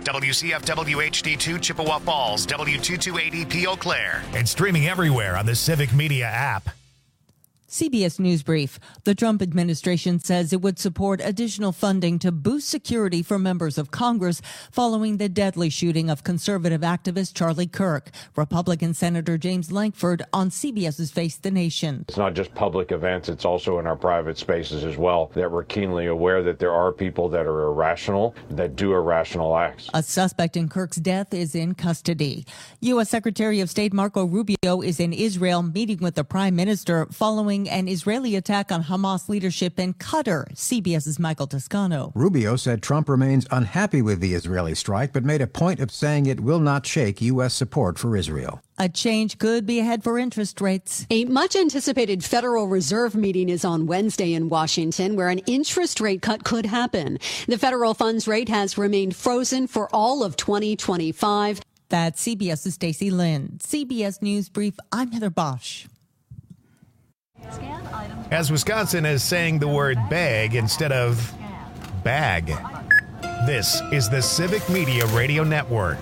WCFW HD2 Chippewa Falls, W2280P Eau Claire. And streaming everywhere on the Civic Media app. CBS News Brief. The Trump administration says it would support additional funding to boost security for members of Congress following the deadly shooting of conservative activist Charlie Kirk. Republican Senator James Lankford on CBS's Face the Nation. It's not just public events, it's also in our private spaces as well, that we're keenly aware that there are people that are irrational, that do irrational acts. A suspect in Kirk's death is in custody. U.S. Secretary of State Marco Rubio is in Israel meeting with the prime minister following an Israeli attack on Hamas leadership in Qatar. CBS's Michael Toscano. Rubio said Trump remains unhappy with the Israeli strike, but made a point of saying it will not shake U.S. support for Israel. A change could be ahead for interest rates. A much-anticipated Federal Reserve meeting is on Wednesday in Washington, where an interest rate cut could happen. The federal funds rate has remained frozen for all of 2025. That's CBS's Stacey Lynn. CBS News Brief, I'm Heather Bosch. As Wisconsin is saying the word bag instead of bag. This is the Civic Media Radio Network.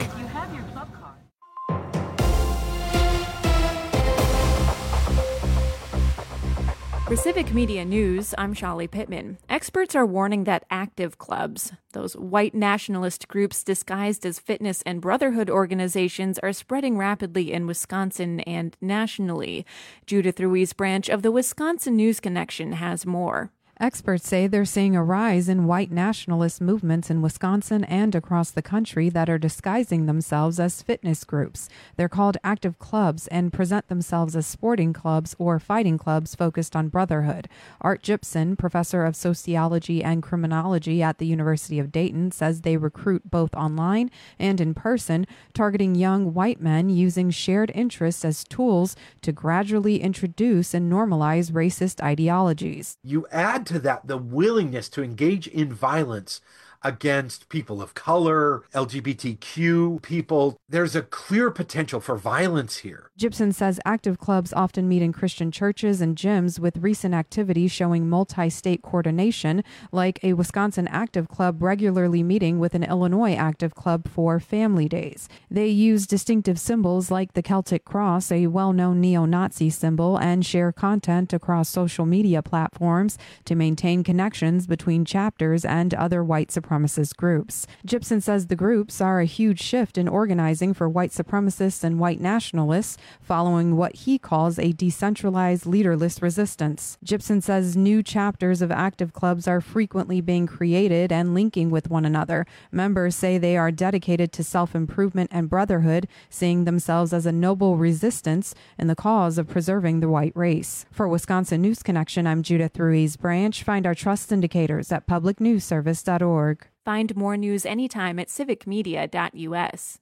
For Civic Media News, I'm Shali Pittman. Experts are warning that active clubs, those white nationalist groups disguised as fitness and brotherhood organizations, are spreading rapidly in Wisconsin and nationally. Judith Ruiz Branch of the Wisconsin News Connection has more. Experts say they're seeing a rise in white nationalist movements in Wisconsin and across the country that are disguising themselves as fitness groups. They're called active clubs and present themselves as sporting clubs or fighting clubs focused on brotherhood. Art Gibson, professor of sociology and criminology at the University of Dayton, says they recruit both online and in person, targeting young white men using shared interests as tools to gradually introduce and normalize racist ideologies. You add to that the willingness to engage in violence against people of color, LGBTQ people. There's a clear potential for violence here. Gibson says active clubs often meet in Christian churches and gyms, with recent activity showing multi-state coordination, like a Wisconsin active club regularly meeting with an Illinois active club for family days. They use distinctive symbols like the Celtic cross, a well-known neo-Nazi symbol, and share content across social media platforms to maintain connections between chapters and other white supremacist groups. Gibson says the groups are a huge shift in organizing for white supremacists and white nationalists, following what he calls a decentralized, leaderless resistance. Gibson says new chapters of active clubs are frequently being created and linking with one another. Members say they are dedicated to self-improvement and brotherhood, seeing themselves as a noble resistance in the cause of preserving the white race. For Wisconsin News Connection, I'm Judith Ruiz Branch. Find our trust indicators at publicnewsservice.org. Find more news anytime at civicmedia.us.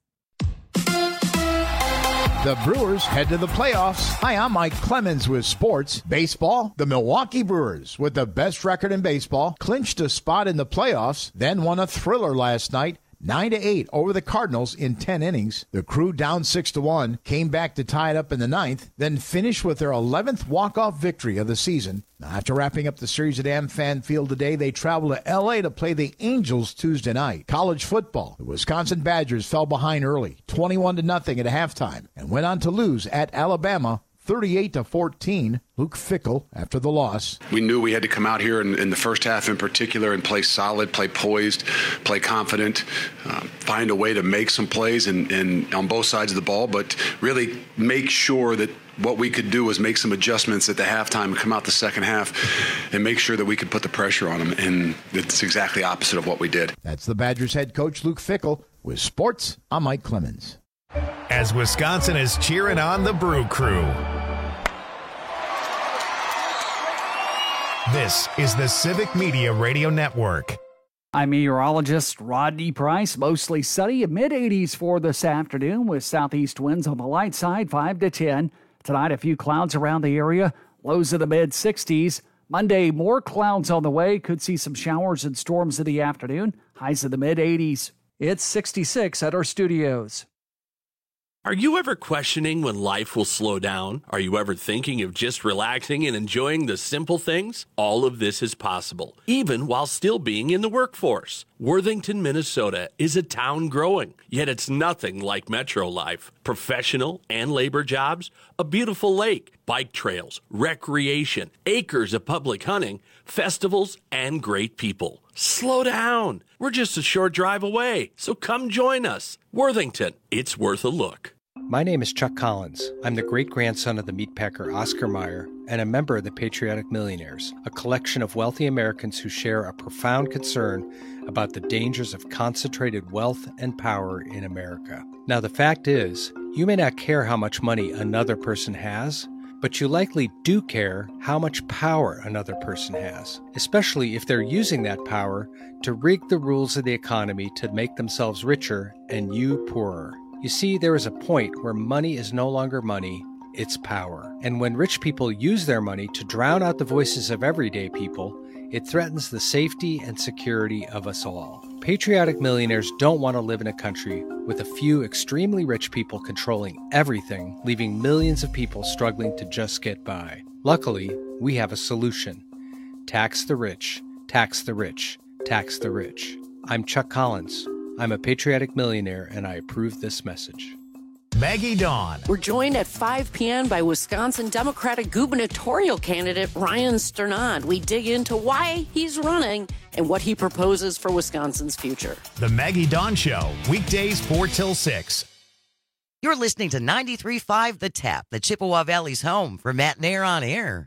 The Brewers head to the playoffs. Hi, I'm Mike Clemens with sports. Baseball, the Milwaukee Brewers, with the best record in baseball, clinched a spot in the playoffs, then won a thriller last night, 9-8 over the Cardinals in 10 innings. The Crew down 6-1, came back to tie it up in the ninth, then finished with their 11th walk-off victory of the season. Now, after wrapping up the series at AmFan Field today, they travel to L.A. to play the Angels Tuesday night. College football, the Wisconsin Badgers fell behind early, 21-0 at halftime, and went on to lose at Alabama 38-14. Luke Fickell after the loss. We knew we had to come out here in the first half in particular and play solid, play poised, play confident, find a way to make some plays and on both sides of the ball, but really make sure that what we could do was make some adjustments at the halftime and come out the second half and make sure that we could put the pressure on them. And it's exactly opposite of what we did. That's the Badgers head coach Luke Fickell. With sports, I'm Mike Clemens. As Wisconsin is cheering on the Brew Crew. This is the Civic Media Radio Network. I'm meteorologist Rodney Price. Mostly sunny, mid-80s for this afternoon with southeast winds on the light side, 5 to 10. Tonight, a few clouds around the area, lows in the mid-60s. Monday, more clouds on the way. Could see some showers and storms in the afternoon. Highs in the mid-80s. It's 66 at our studios. Are you ever questioning when life will slow down? Are you ever thinking of just relaxing and enjoying the simple things? All of this is possible, even while still being in the workforce. Worthington, Minnesota is a town growing, yet it's nothing like metro life. Professional and labor jobs, a beautiful lake, bike trails, recreation, acres of public hunting, festivals, and great people. Slow down. We're just a short drive away, so come join us. Worthington, it's worth a look. My name is Chuck Collins. I'm the great-grandson of the meatpacker Oscar Mayer and a member of the Patriotic Millionaires, a collection of wealthy Americans who share a profound concern about the dangers of concentrated wealth and power in America. Now, the fact is, you may not care how much money another person has, but you likely do care how much power another person has, especially if they're using that power to rig the rules of the economy to make themselves richer and you poorer. You see, there is a point where money is no longer money, it's power. And when rich people use their money to drown out the voices of everyday people, it threatens the safety and security of us all. Patriotic millionaires don't want to live in a country with a few extremely rich people controlling everything, leaving millions of people struggling to just get by. Luckily, we have a solution. Tax the rich, tax the rich, tax the rich. I'm Chuck Collins. I'm a patriotic millionaire, and I approve this message. Maggie Dawn. We're joined at 5 p.m. by Wisconsin Democratic gubernatorial candidate Ryan Sternad. We dig into why he's running and what he proposes for Wisconsin's future. The Maggie Dawn Show, weekdays 4 till 6. You're listening to 93.5 The Tap, the Chippewa Valley's home for Matt Nair on air.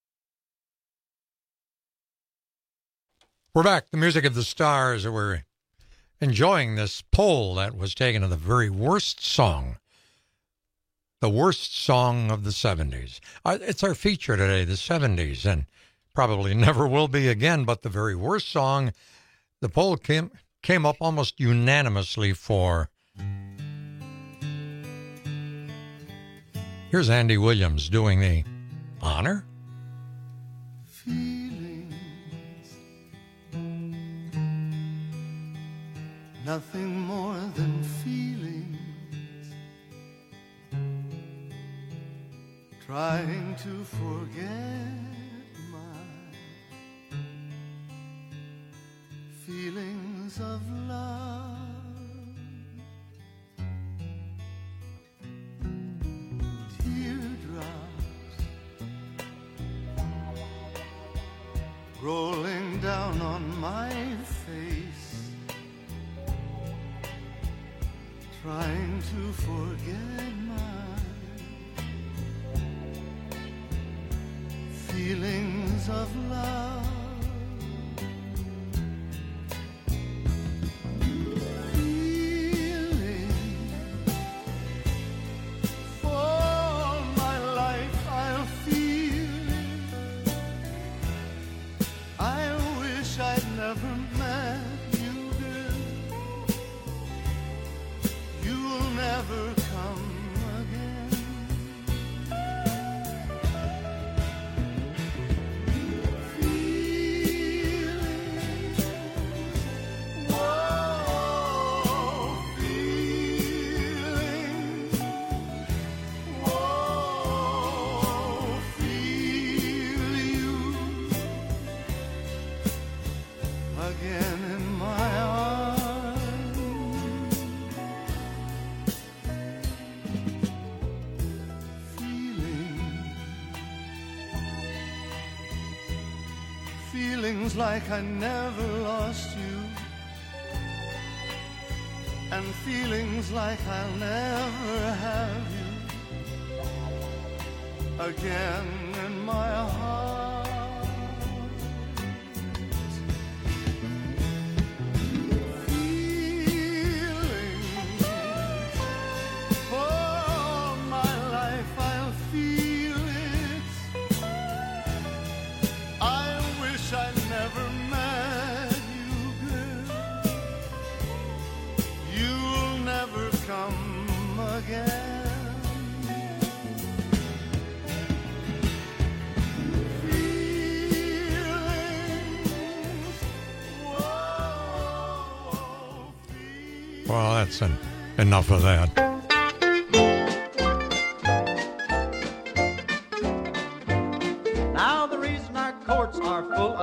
We're back. The music of the stars. We're enjoying this poll that was taken of the very worst song. The worst song of the 70s. It's our feature today, the 70s, and probably never will be again, but the very worst song, the poll came up almost unanimously for. Here's Andy Williams doing the honor. Feelings, nothing more than feelings. Trying to forget my feelings of love. Teardrops rolling down on my face, trying to forget my feelings of love. Feeling for my life I'll feel it. I wish I'd never met you, girl. You'll never come again. Feelings like I never lost you, and feelings like I'll never have you again in my heart. Feelings for my life I'll feel it. I wish I never met you, girl. You'll never come again. Well, that's enough of that.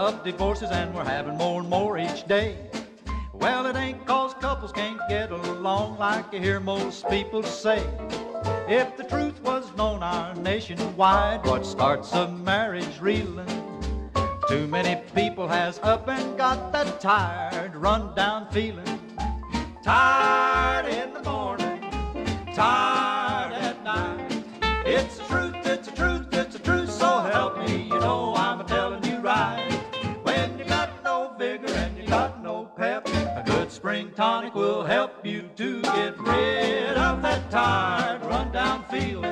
of divorces, and we're having more and more each day. Well, it ain't 'cause couples can't get along like you hear most people say. If the truth was known our nationwide, what starts a marriage reeling? Too many people has up and got that tired, run-down feeling. Tired in the morning, tired at night. It's the truth, it's the truth, it's the truth, so help me, you know I'm a-telling you right. When you got no vigor and you got no pep, a good spring tonic will help you to get rid of that tired, run-down feeling.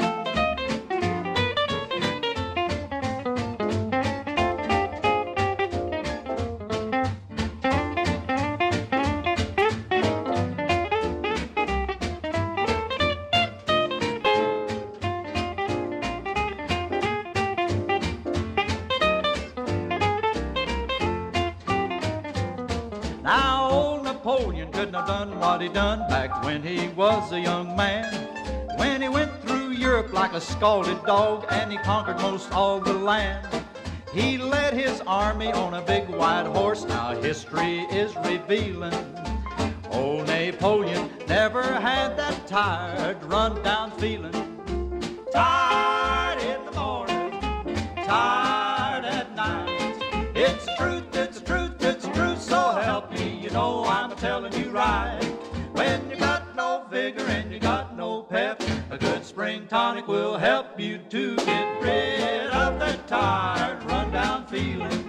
Now old Napoleon couldn't have done what he done back when he was a young man. When he went through Europe like a scalded dog and he conquered most all the land. He led his army on a big white horse, now history is revealing. Old Napoleon never had that tired, run-down feeling. Tired in the morning, tired at night. It's the truth, it's the truth, it's the truth, so help me, you know I'm telling you right. When you got no vigor and you got no pep, a good spring tonic will help you to get rid of that tired, run-down feeling.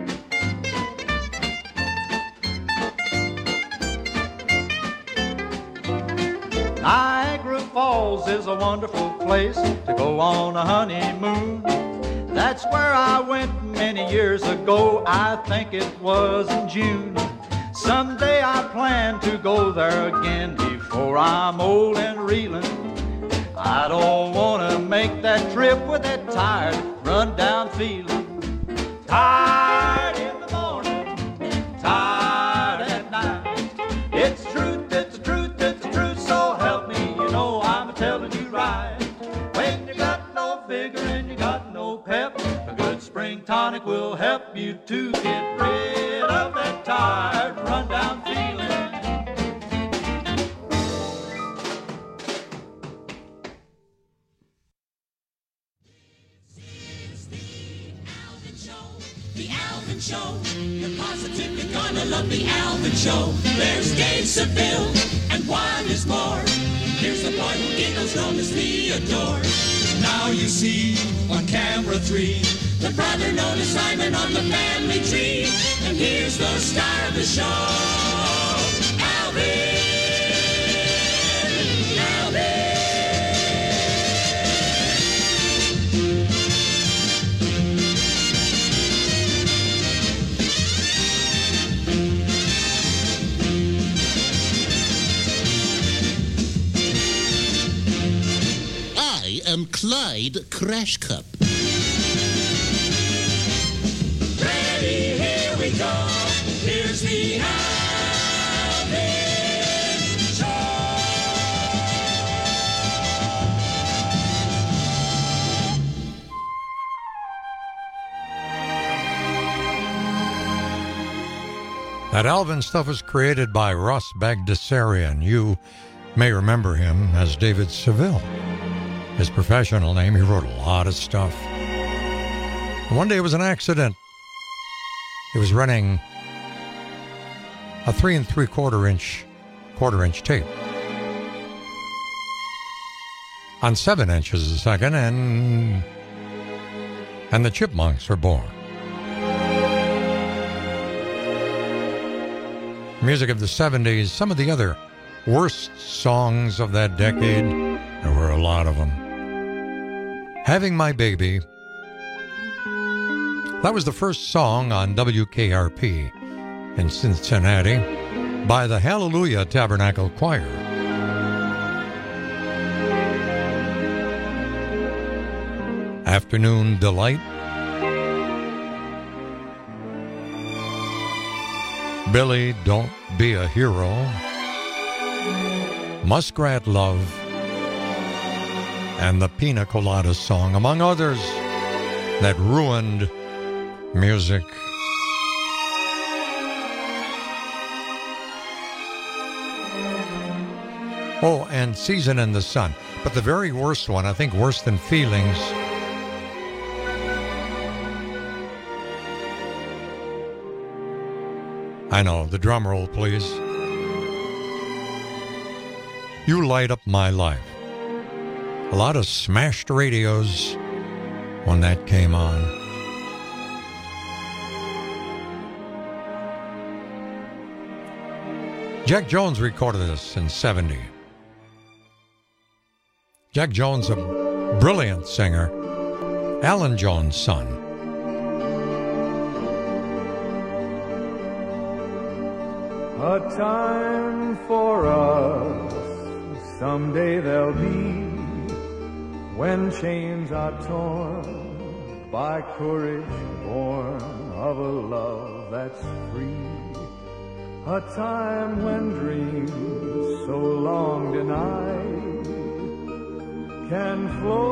Niagara Falls is a wonderful place to go on a honeymoon. That's where I went many years ago, I think it was in June. Someday I plan to go there again before I'm old and reeling. I don't want to make that trip with that tired, run-down feeling. Tired in the morning, tired at night. It's the truth, it's the truth, it's the truth, so help me, you know I'm telling you right. When you got no vigor and you got no pep, a good spring tonic will help you to get rid of that tired, run-down feeling. The Alvin Show. You're positively gonna love the Alvin Show. There's Dave Seville and one is more. Here's the boy who giggles known as Theodore. Now you see on camera 3 the brother known as Simon on the family tree. And here's the star of the show, Alvin. I'm Clyde Crash Cup. Ready, here we go. Here's the Alvin Show. That Alvin stuff was created by Ross Bagdasarian. You may remember him as David Seville. His professional name, he wrote a lot of stuff. One day it was an accident. He was running a 3 3/4 inch tape on 7 inches a second, and the Chipmunks were born. Music of the 70s, some of the other worst songs of that decade. There were a lot of them. Having My Baby. That was the first song on WKRP in Cincinnati by the Hallelujah Tabernacle Choir. Afternoon Delight. Billy, Don't Be a Hero. Muskrat Love. And the Pina Colada Song, among others, that ruined music Oh, and Season in the Sun. But the very worst one, I think worse than Feelings, I know, the drum roll, please. You Light Up My Life. A lot of smashed radios when that came on. Jack Jones recorded this in 70. Jack Jones, a brilliant singer, Alan Jones' son. A time for us, someday there'll be, when chains are torn by courage born of a love that's free. A time when dreams so long denied can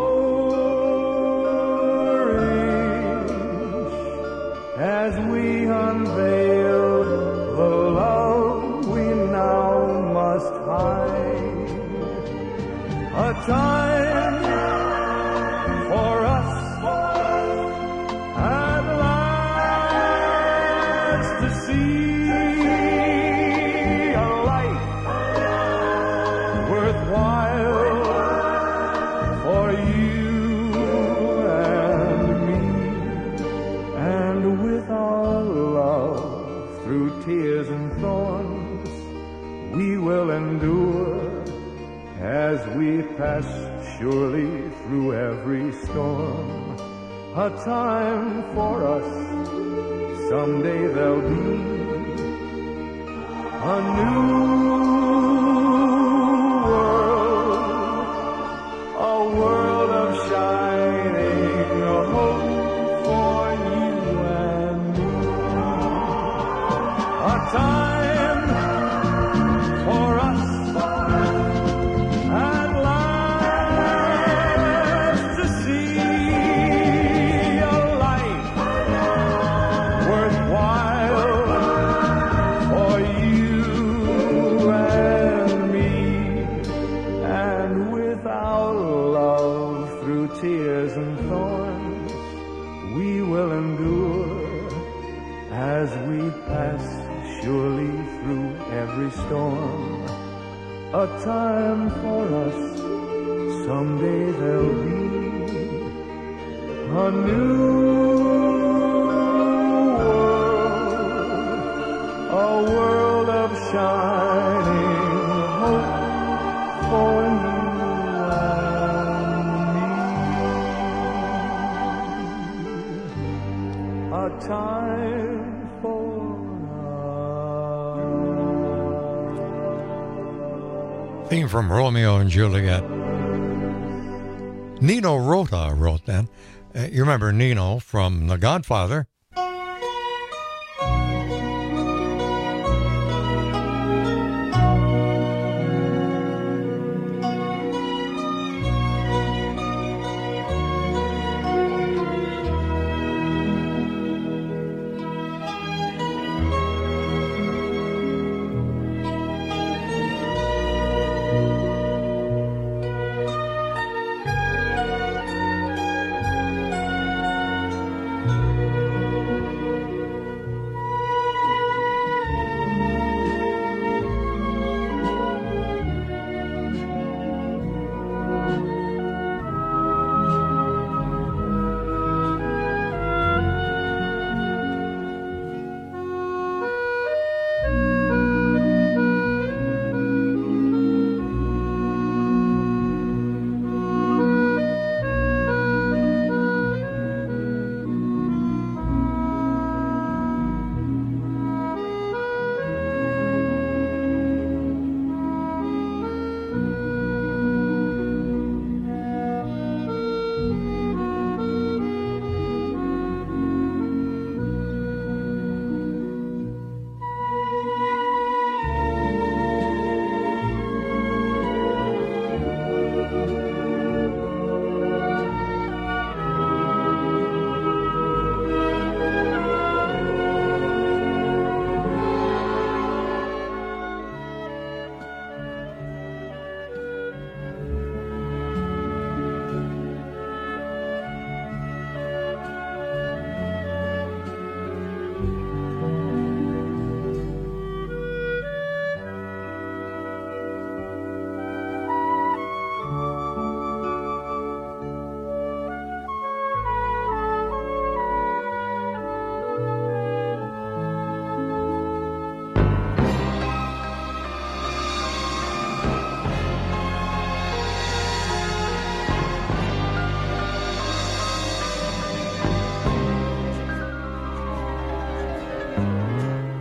flourish as we unveil the love we now must hide. A time for us at last to see a life worthwhile for you and me, and with our love through tears and thorns we will endure as we pass surely through every storm. A time for us, someday there'll be a new world, a world of shining hope for you and me. A time for us at last to see a life worthwhile for you and me, and with our love through tears and thorns we will endure as we pass surely through every storm. A time for us, someday there'll be a new world, a world of shining hope for you and me. A time for Theme from Romeo and Juliet. Nino Rota wrote that. You remember Nino from The Godfather.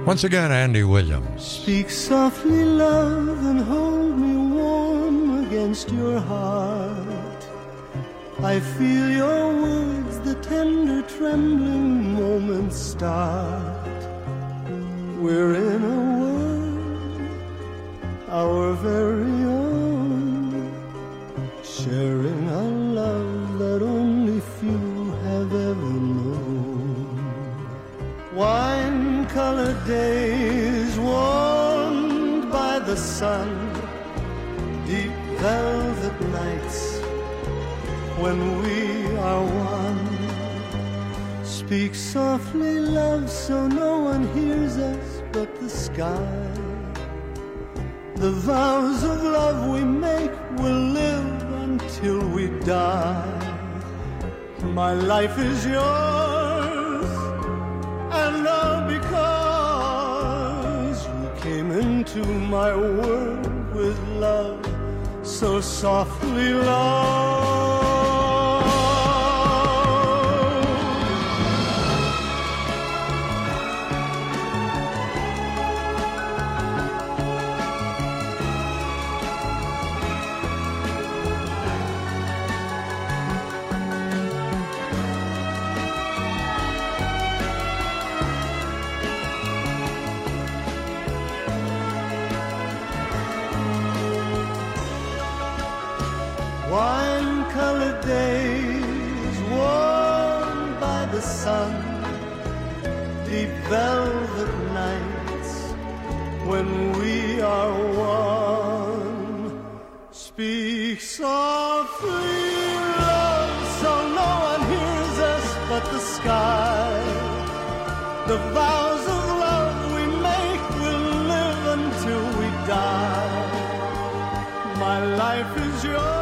Once again, Andy Williams. Speak softly, love, and hold me warm against your heart. I feel your words, the tender trembling moments start. We're in a world, our very own, sharing a love that only few have ever known. Wine-colored days warmed by the sun, deep velvet nights when we are one. Speak softly, love, so no one hears us but the sky. The vows of love we make will live until we die. My life is yours, and all because you came into my world with love, so softly, love. Wine-colored days warmed by the sun, deep velvet nights when we are one. Speak softly, love, so no one hears us but the sky. The vows of love we make will live until we die. My life is yours.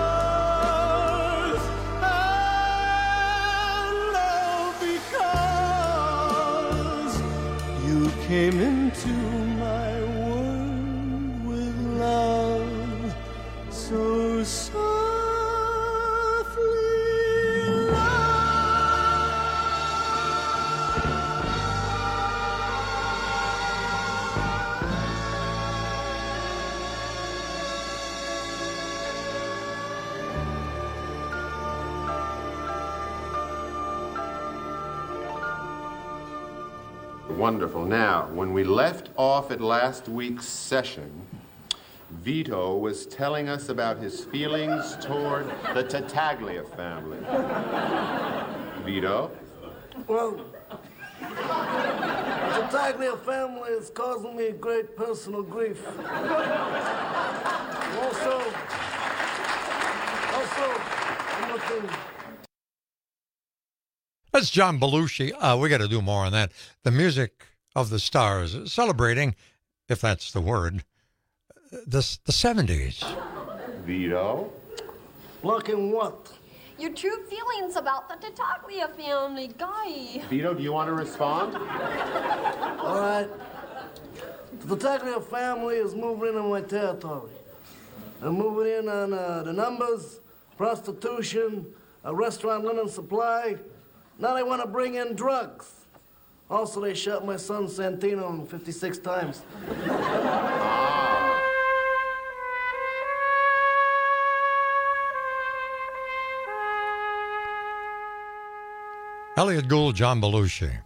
Came into my world with love, so softly, Wonderful. Now, when we left off at last week's session, Vito was telling us about his feelings toward the Tattaglia family. Vito? Well, the Tattaglia family is causing me great personal grief. Also, I'm looking. That's John Belushi. We got to do more on that. The Music of the Stars, celebrating, if that's the word, the 70s. Vito? Looking what? Your true feelings about the Tattaglia family, Guy. Vito, do you want to respond? All right. The Tattaglia family is moving in on my territory. They're moving in on the numbers, prostitution, a restaurant linen supply. Now they want to bring in drugs. Also, they shot my son Santino 56 times. Elliot Gould, John Belushi.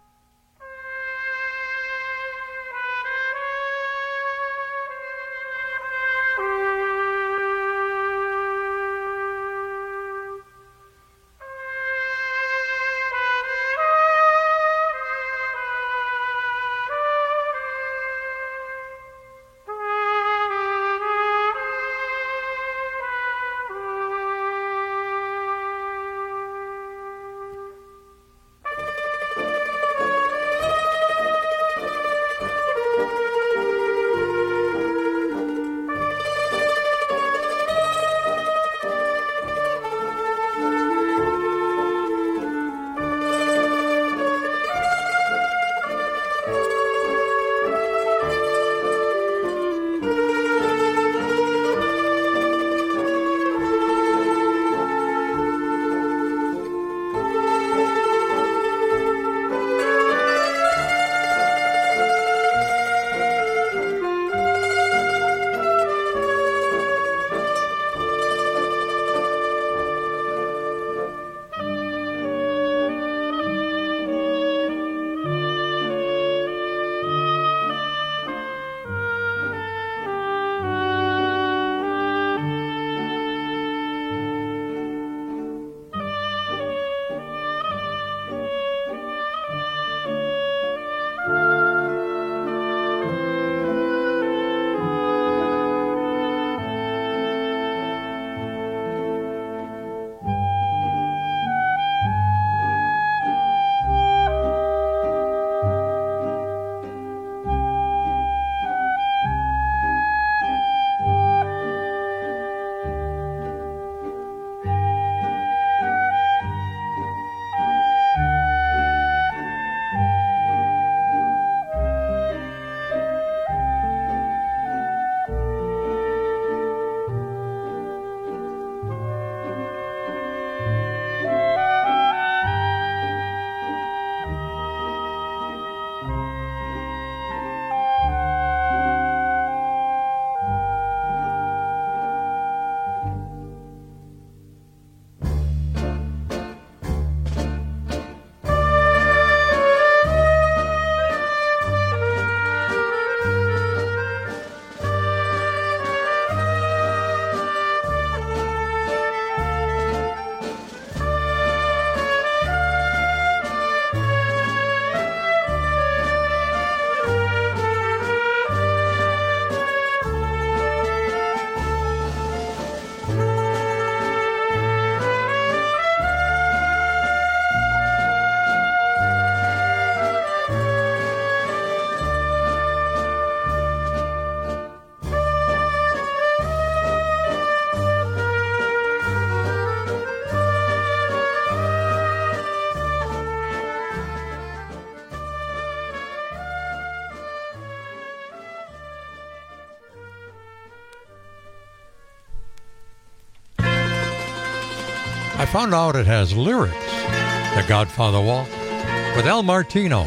I found out it has lyrics. The Godfather Waltz with El Martino.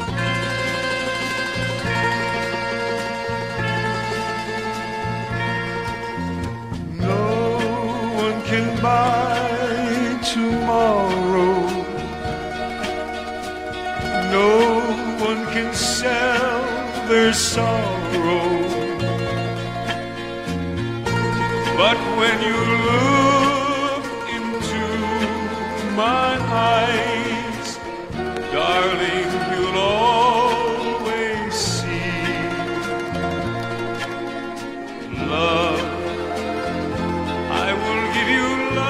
No one can buy tomorrow. No one can sell their sorrow. But when you look into my eyes, darling, you'll always see love. I will give you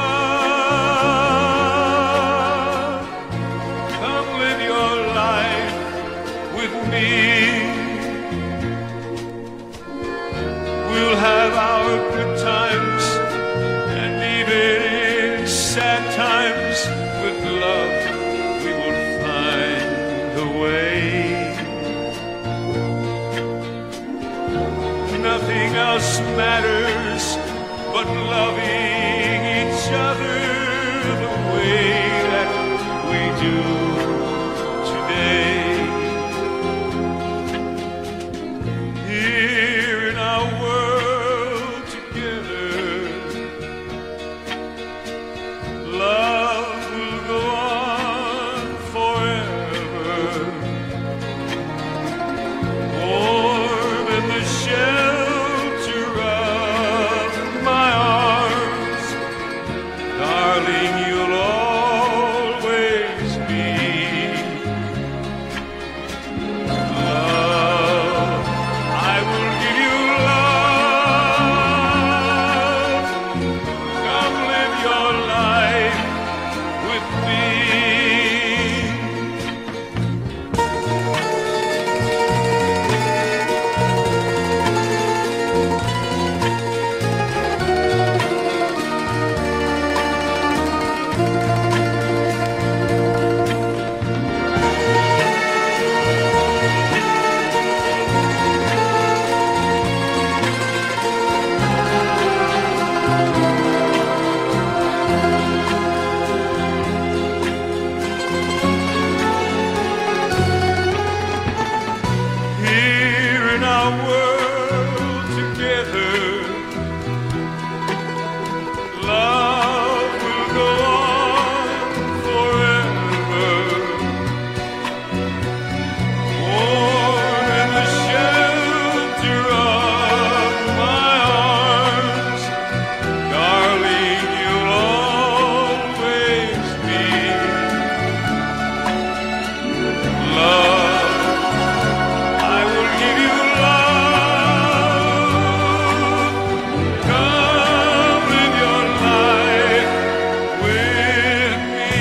love. Come live your life with me. We'll have our good times, and even in sad times, with love we will find a way. Nothing else matters but loving each other the way that we do today. Here in our world together, love will go on forever. Warm in the shelter of my arms, darling, you'll always be. Love, I will give you love. Come live your life with me. Here in our world together, love will go on forever. Warm in the shelter of my arms, darling, you'll always be. Love, I will give you love. Come live your life with me.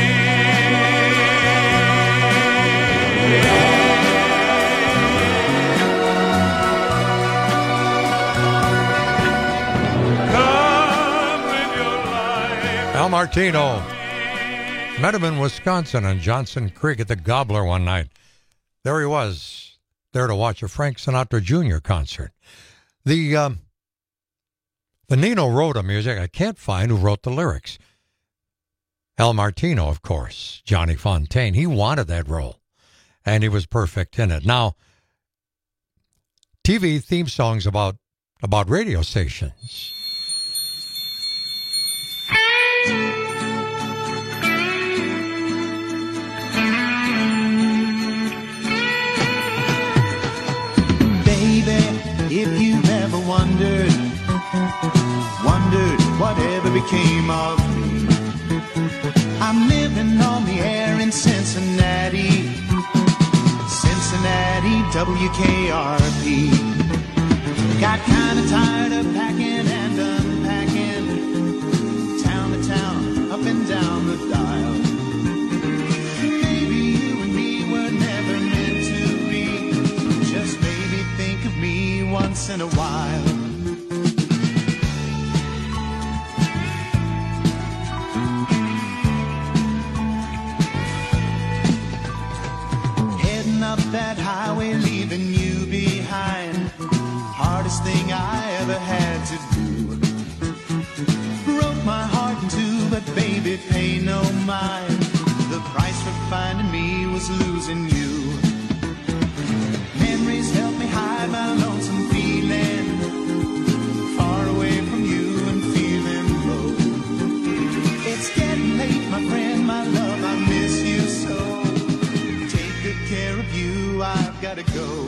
Come live your life. Al Martino. Met him in Wisconsin on Johnson Creek at the Gobbler one night. There he was, there to watch a Frank Sinatra Jr. concert. The Nino Rota music, I can't find who wrote the lyrics. Al Martino, of course, Johnny Fontaine. He wanted that role, and he was perfect in it. Now, TV theme songs about radio stations. Baby, if you've ever wondered whatever became of me, I'm living on the air in Cincinnati, WKRP. Got kind of tired of packing and unpacking, town to town, up and down the dial. Maybe you and me were never meant to be, just maybe think of me once in a while. Heading up that highway, leaving you behind, hardest thing I ever had to do. it pay no mind. The price for finding me was losing you. Memories help me hide my lonesome feeling, far away from you and feeling low. It's getting late, my friend, my love, I miss you so. Take good care of you, I've got to go.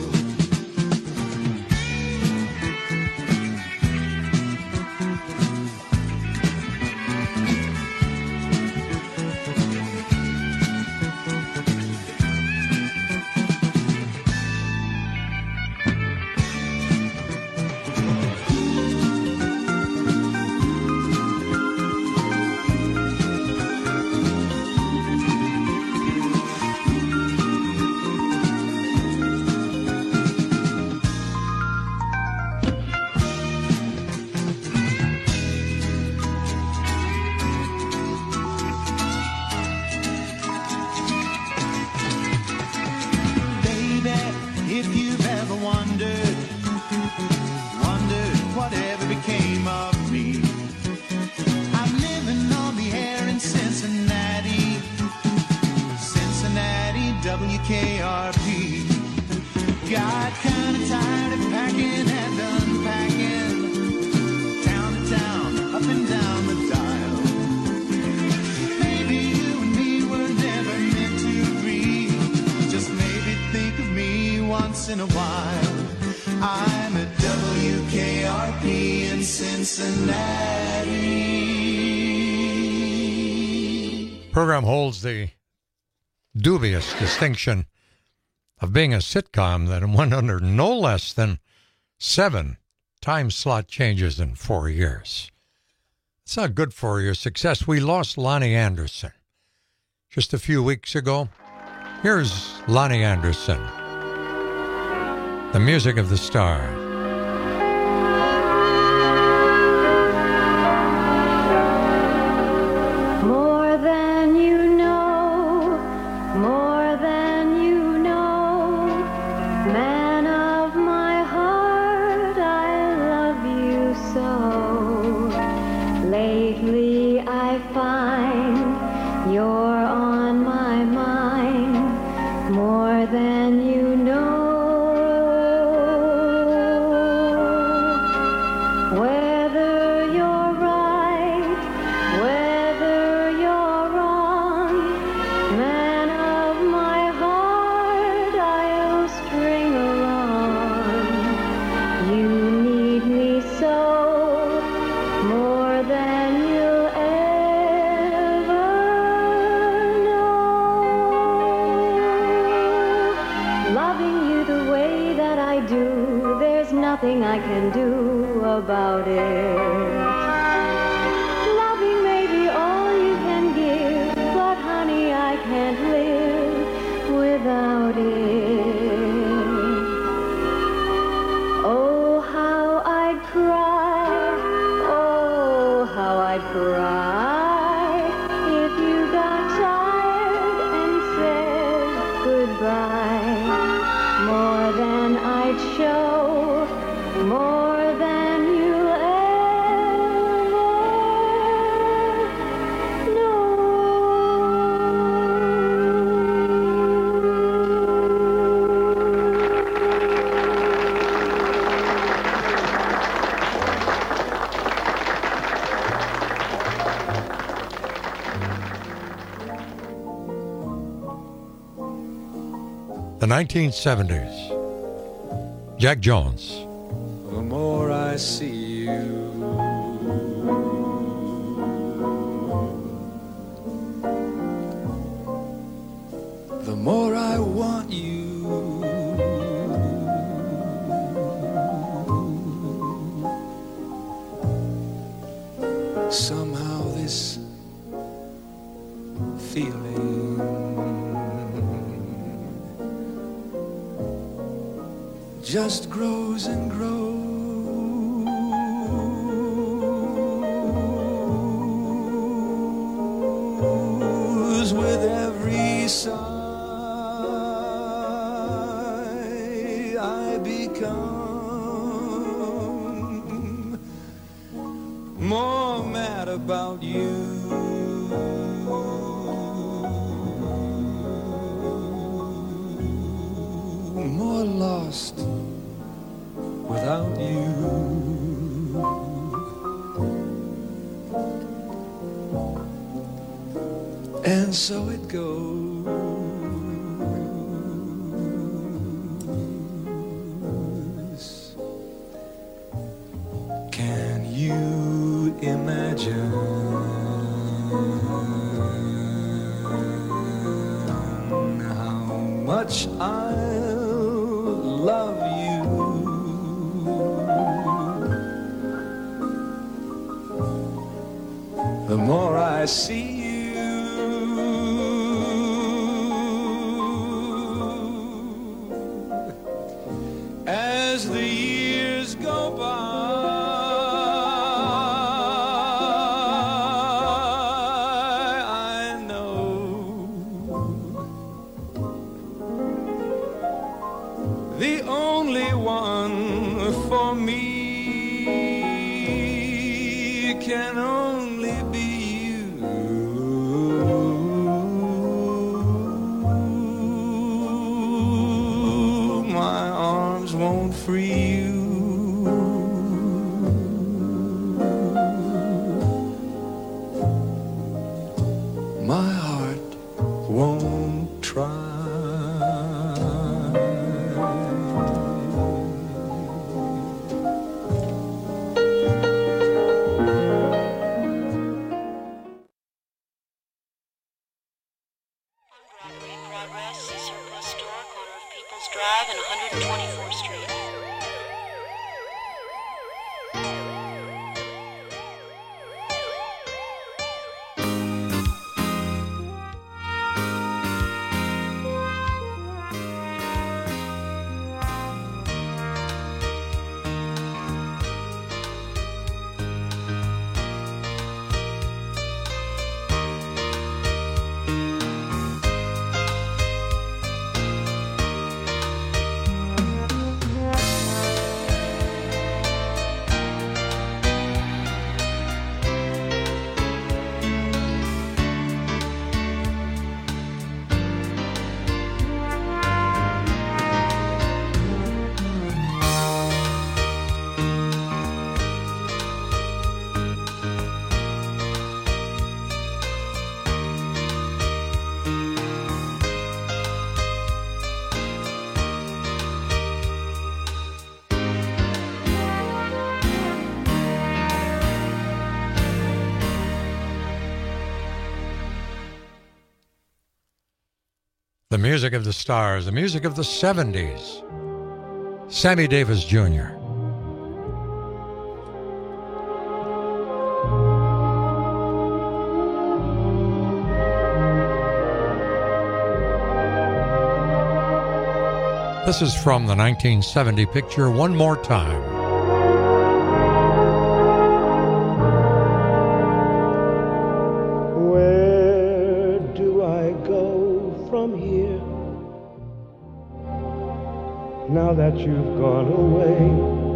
In a while, I'm at WKRP in Cincinnati. Program holds the dubious distinction of being a sitcom that went under no less than 7 time slot changes in 4 years. It's not good for your success. We lost Lonnie Anderson just a few weeks ago. Here's Lonnie Anderson. The music of the star. More than you know, more than you know, man of my heart, I love you so. Lately I find you're on my mind, more than you know. Nothing I can do about it. Loving may be all you can give, but honey, I can't live without it. Oh, how I'd cry, oh, how I'd cry if you got tired and said goodbye. More than I'd show, more than you'll ever know. The 1970s. Jack Jones. The more I see you, the more I want you. Somehow this feeling just grows and grows. With every sigh, I become more mad about you. more lost without you. And so it goes. Can you imagine how much I'll love you? The more I see you, as the years go by, I know the only one for me can only be you. My arms won't free you. My heart won't try. Progress, Surplus Store, corner of People's Drive and 124th Street. The music of the stars, the music of the 70s. Sammy Davis Jr. This is from the 1970 picture One More Time. Where do I go from here? Now that you've gone away,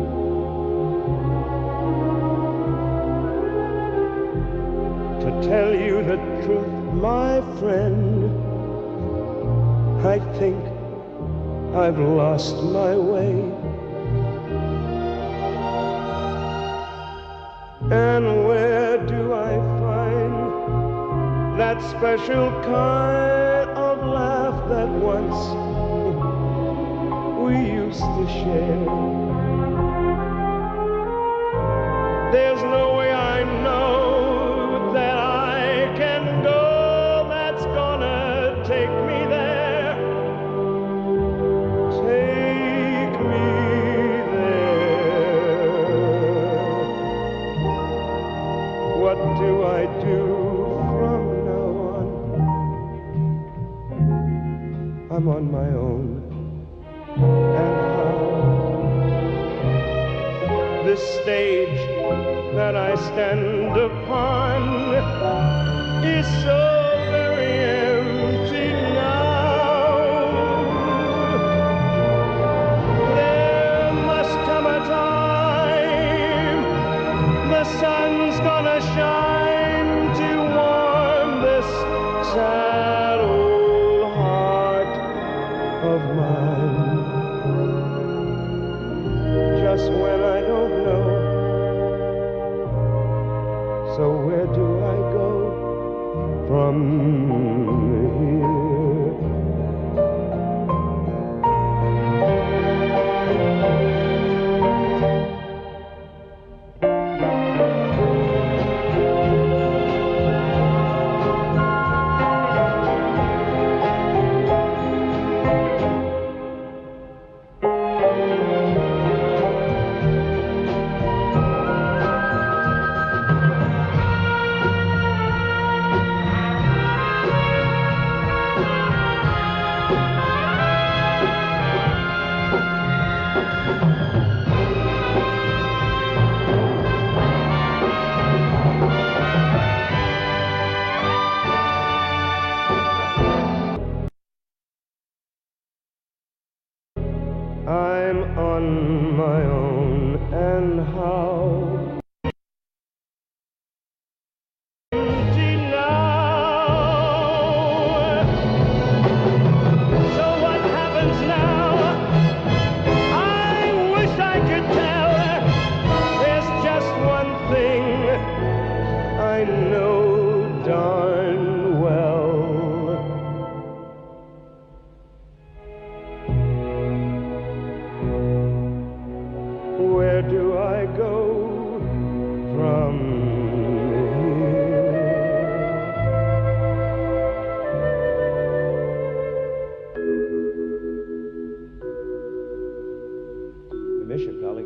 to tell you the truth, my friend, I think I've lost my way. And where do I find that special kind of laugh that once we used to share? There's no way I know that I can go that's gonna take me there. Take me there. What do I do from now on? I'm on my own. And how this stage that I stand upon is so very empty now. There must come a time the sun's gonna shine to warm this sad old heart of mine. So where do I go from here? I'm on my own, and how empty now. So what happens now? I wish I could tell. There's just one thing I know darn well. Where do I go from here? I miss you, Polly.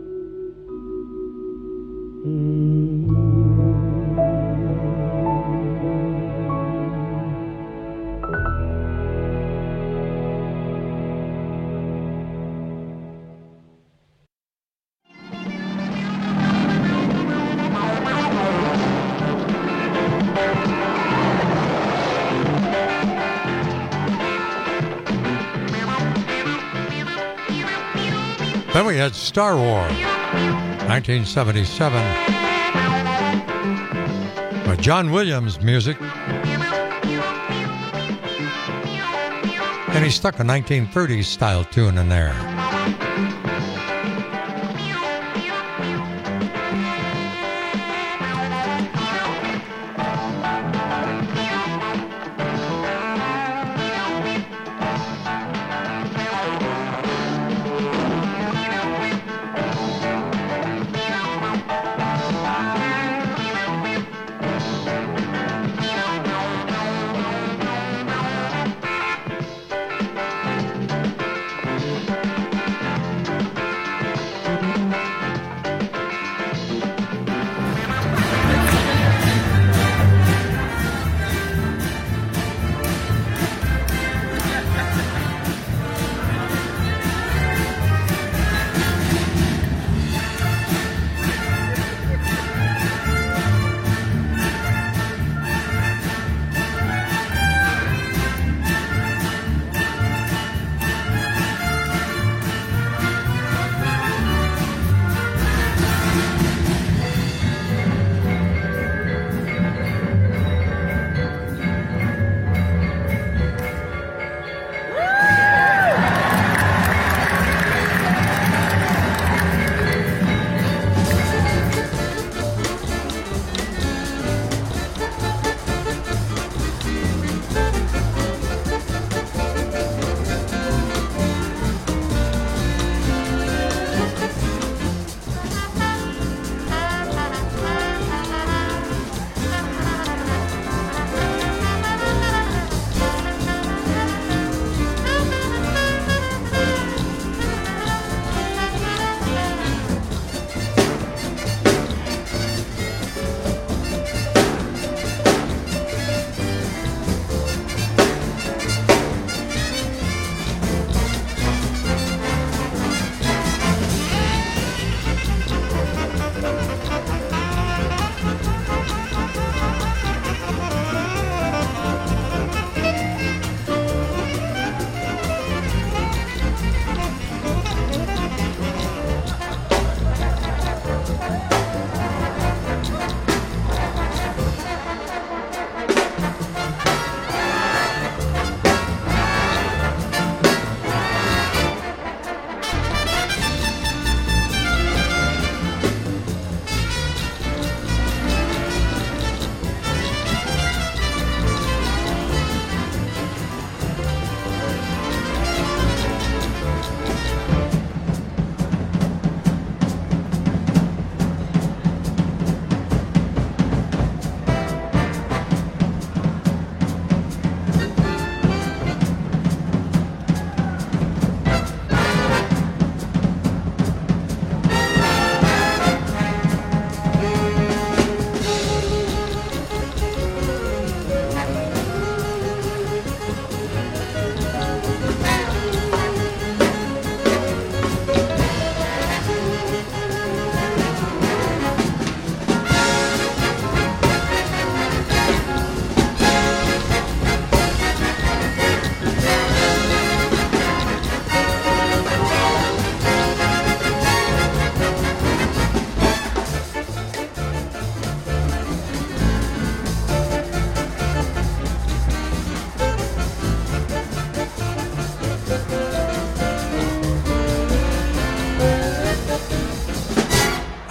Then we had Star Wars, 1977, with John Williams music. And he stuck a 1930s style tune in there.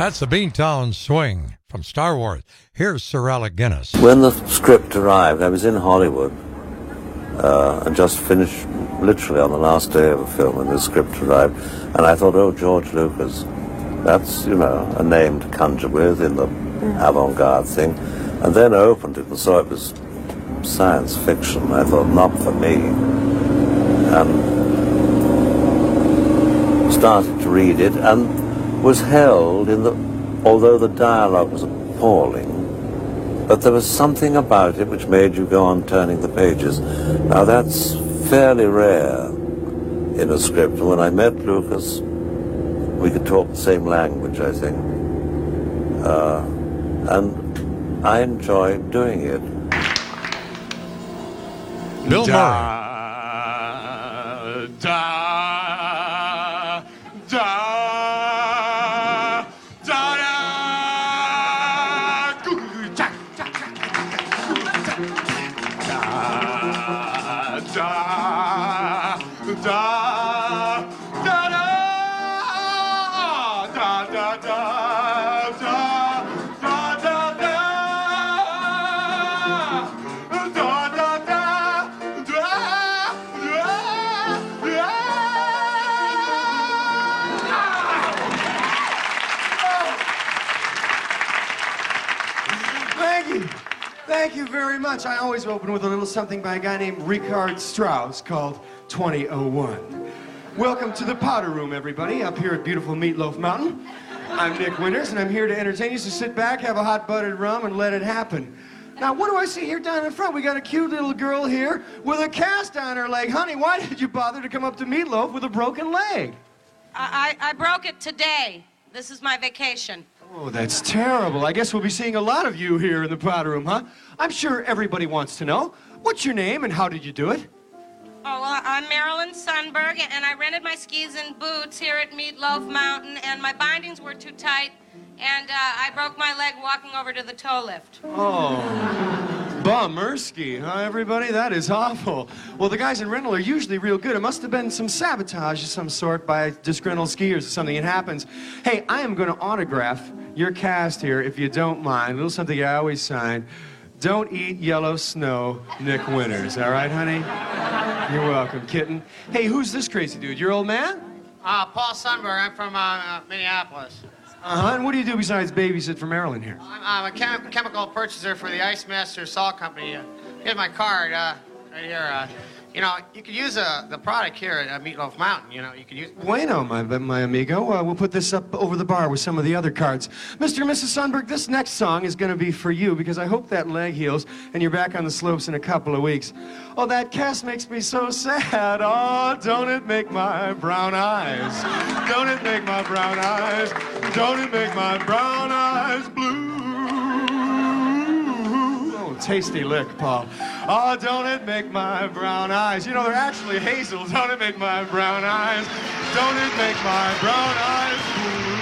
That's the Beantown Swing from Star Wars. Here's Sir Alec Guinness. When the script arrived, I was in Hollywood and just finished literally on the last day of a film, and the script arrived. And I thought, oh, George Lucas, that's, you know, a name to conjure with in the avant-garde thing. And then I opened it and saw it was science fiction. I thought, not for me. And started to read it and was held in the, although the dialogue was appalling, but there was something about it which made you go on turning the pages. Now that's fairly rare in a script. And when I met Lucas, we could talk the same language, I think. And I enjoyed doing it. Bill Murray. Thank you very much. I always open with a little something by a guy named Richard Strauss called 2001. Welcome to the Powder Room, everybody, up here at beautiful Meatloaf Mountain. I'm Nick Winters, and I'm here to entertain you, so sit back, have a hot buttered rum, and let it happen. Now, what do I see here down in front? We got a cute little girl here with a cast on her leg. Honey, why did you bother to come up to Meatloaf with a broken leg? I broke it today. This is my vacation. Oh, that's terrible. I guess we'll be seeing a lot of you here in the Powder Room, huh? I'm sure everybody wants to know. What's your name and how did you do it? Oh, well, I'm Marilyn Sundberg, and I rented my skis and boots here at Meatloaf Mountain, and my bindings were too tight, and I broke my leg walking over to the tow lift. Oh, bummerski, huh, everybody? That is awful. Well, the guys in rental are usually real good. It must have been some sabotage of some sort by disgruntled skiers or something. It happens. Hey, I am going to autograph your cast here, if you don't mind. A little something I always sign. Don't eat yellow snow, Nick Winters. All right, honey? You're welcome, kitten. Hey, who's this crazy dude? Your old man? Paul Sundberg. I'm from Minneapolis. Uh-huh. And what do you do besides babysit for Marilyn here? I'm a chemical purchaser for the Ice Master Salt Company. Here's my card right here. You know, you could use the product here at Meatloaf Mountain. You know, you could use. Bueno, my amigo. We'll put this up over the bar with some of the other cards. Mr. and Mrs. Sundberg, this next song is going to be for you because I hope that leg heals and you're back on the slopes in a couple of weeks. Oh, that cast makes me so sad. Oh, don't it make my brown eyes? Don't it make my brown eyes? Don't it make my brown eyes blue? Tasty lick, Paul. Oh, don't it make my brown eyes? You know, they're actually hazel. Don't it make my brown eyes? Don't it make my brown eyes blue?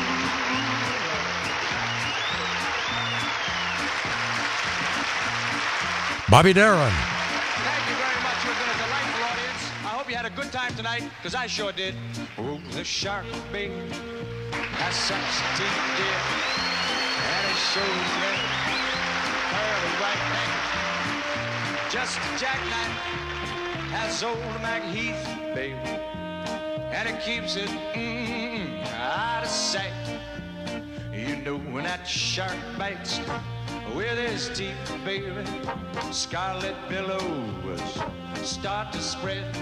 Bobby Darin. Thank you very much. You've been a delightful audience. I hope you had a good time tonight, because I sure did. Oh, the shark bait has such teeth, dear, and it shows that pearly white neck. Just a jackknife has old Mac Heath, baby, and it keeps it out of sight. You know when that shark bites with his teeth, baby, scarlet billows start to spread.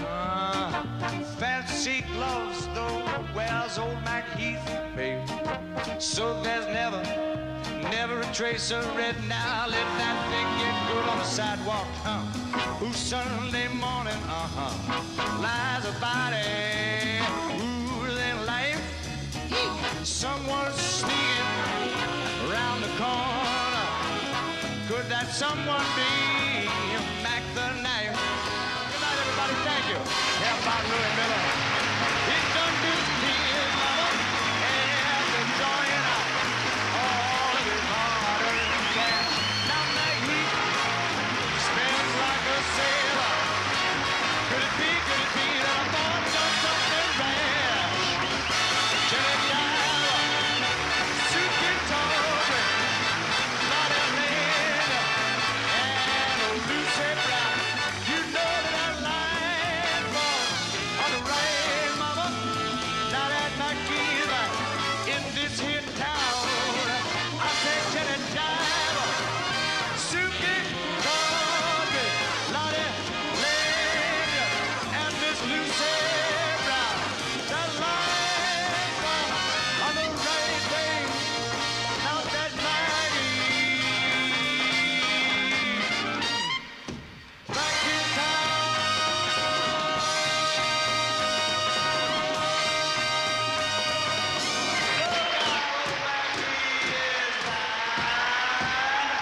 Fancy gloves, though, wears old Mac Heath, baby, so there's never a trace of red. Now let that thing get good on the sidewalk, whose Sunday morning, lies a body who's in life. Someone's sneaking around the corner. Could that someone be Mac the Knife? Good night, everybody. Thank you. Yeah, about Louis Miller. He's done disappeared, mama, after joining out all of his hard-earned cash. Now Mac Heath spins like a sailor. Could it be that I thought done something rash? Jimmy Dial,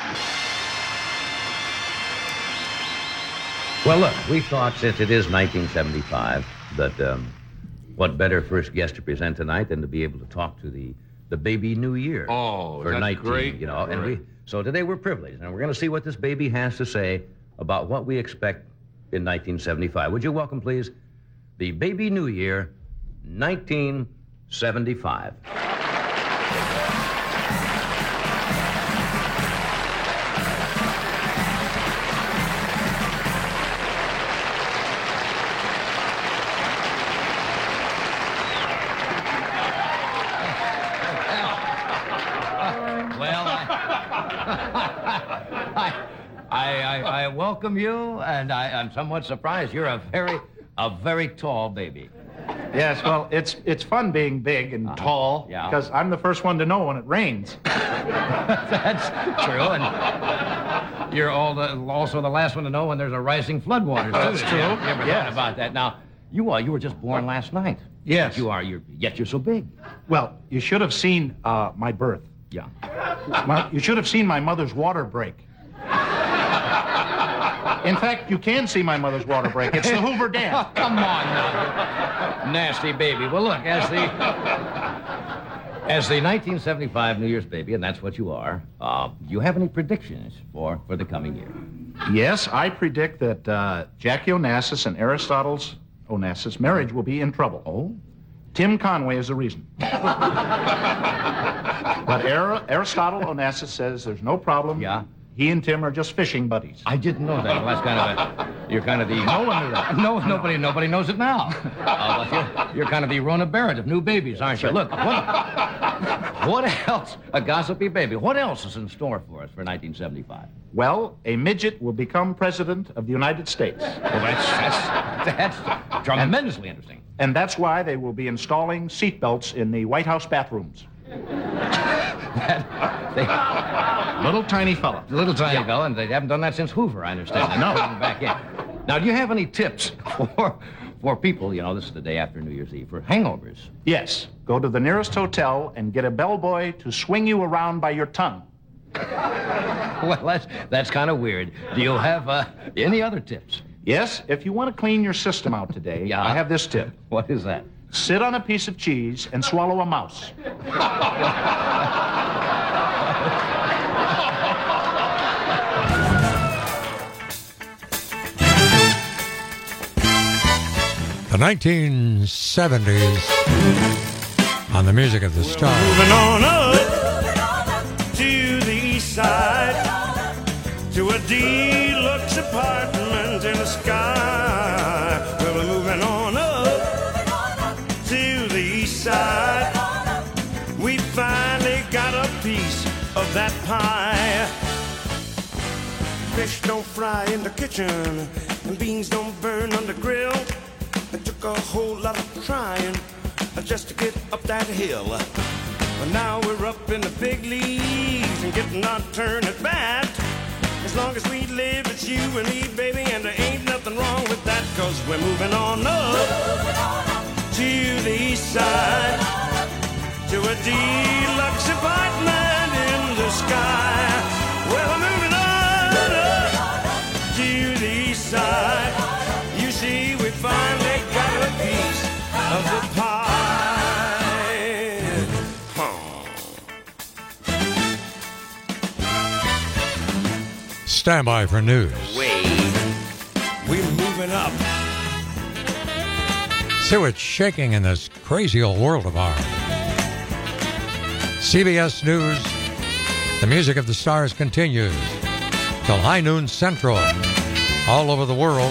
Well, look, we thought since it is 1975 that what better first guest to present tonight than to be able to talk to the baby New Year. Oh, for that's 19, great. You know, and Great. so today we're privileged, and we're going to see what this baby has to say about what we expect in 1975. Would you welcome, please, the baby New Year, 1975. I welcome you, and I'm somewhat surprised. You're a very tall baby. Yes, well, it's fun being big and tall, yeah. because I'm the first one to know when it rains. That's true, and you're also the last one to know when there's a rising floodwaters. That's true. You ever Yes. thought about that? Now, you were just born last night. Yes. Yet you're so big. Well, you should have seen my birth. Yeah. You should have seen my mother's water break. In fact, you can see my mother's water break. It's the Hoover Dam. Oh, come on now. Nasty baby. Well, look, as the 1975 New Year's baby, and that's what you are, do you have any predictions for the coming year? Yes, I predict that Jackie Onassis and Aristotle Onassis' marriage will be in trouble. Oh? Tim Conway is the reason. But Aristotle Onassis says there's no problem. Yeah. He and Tim are just fishing buddies. I didn't know that. Well, that's you're kind of the... No one knew that. No, nobody knows it now. But you're kind of the Rona Barrett of new babies, aren't you? Look, what else? A gossipy baby. What else is in store for us for 1975? Well, a midget will become president of the United States. Well, that's tremendously interesting. And that's why they will be installing seatbelts in the White House bathrooms. Little tiny fella. Little tiny fella, and they haven't done that since Hoover, I understand. No. Back in. Now, do you have any tips for people, this is the day after New Year's Eve, for hangovers? Yes. Go to the nearest hotel and get a bellboy to swing you around by your tongue. Well, that's kind of weird. Do you have any other tips? Yes. If you want to clean your system out today, I have this tip. What is that? Sit on a piece of cheese and swallow a mouse. The 1970s on the Music of the Stars. Moving on up to the east side to a deluxe apartment in the sky. Well, we're moving on up to the east side. We finally got a piece of that pie. Fish don't fry in the kitchen and beans don't burn on the grill. It took a whole lot of trying just to get up that hill. But now we're up in the big leagues and getting our turn at bat. As long as we live, it's you and me, baby, and there ain't nothing wrong with that, 'cause we're moving on up to the east side to a deluxe apartment in the sky. Well, we're moving on up to the east side. You see, we finally got a piece of the pie. Stand by for news. We're moving up. See what's shaking in this crazy old world of ours. CBS News, the Music of the Stars continues till high noon Central, all over the world.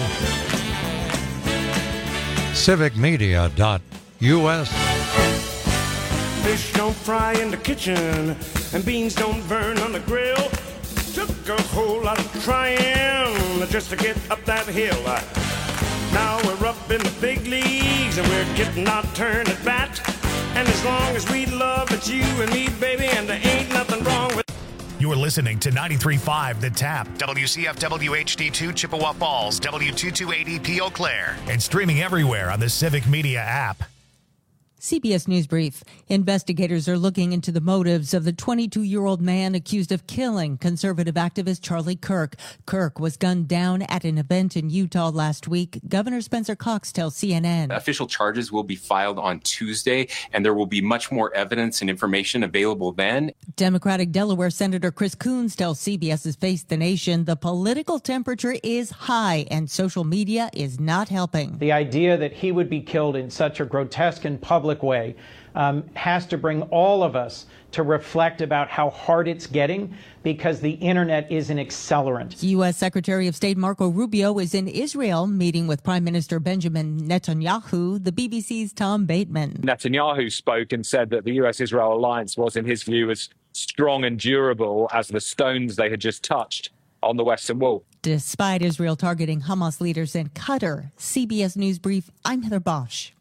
civicmedia.us. Fish don't fry in the kitchen and beans don't burn on the grill. Took a whole lot of trying just to get up that hill. Now we're up in the big leagues and we're getting our turn at bat. And as long as we love, it's you and me, baby, and there ain't nothing wrong with. You're listening to 93.5 The Tap, WCFW HD2 Chippewa Falls, W2280 Eau Claire, and streaming everywhere on the Civic Media app. CBS News Brief. Investigators are looking into the motives of the 22-year-old man accused of killing conservative activist Charlie Kirk. Kirk was gunned down at an event in Utah last week. Governor Spencer Cox tells CNN. Official charges will be filed on Tuesday, and there will be much more evidence and information available then. Democratic Delaware Senator Chris Coons tells CBS's Face the Nation the political temperature is high and social media is not helping. The idea that he would be killed in such a grotesque and public way has to bring all of us to reflect about how hard it's getting, because the internet is an accelerant. U.S. Secretary of State Marco Rubio is in Israel meeting with Prime Minister Benjamin Netanyahu. The BBC's Tom Bateman. Netanyahu spoke and said that the U.S.-Israel alliance was, in his view, as strong and durable as the stones they had just touched on the Western Wall. Despite Israel targeting Hamas leaders in Qatar, CBS News Brief, I'm Heather Bosch.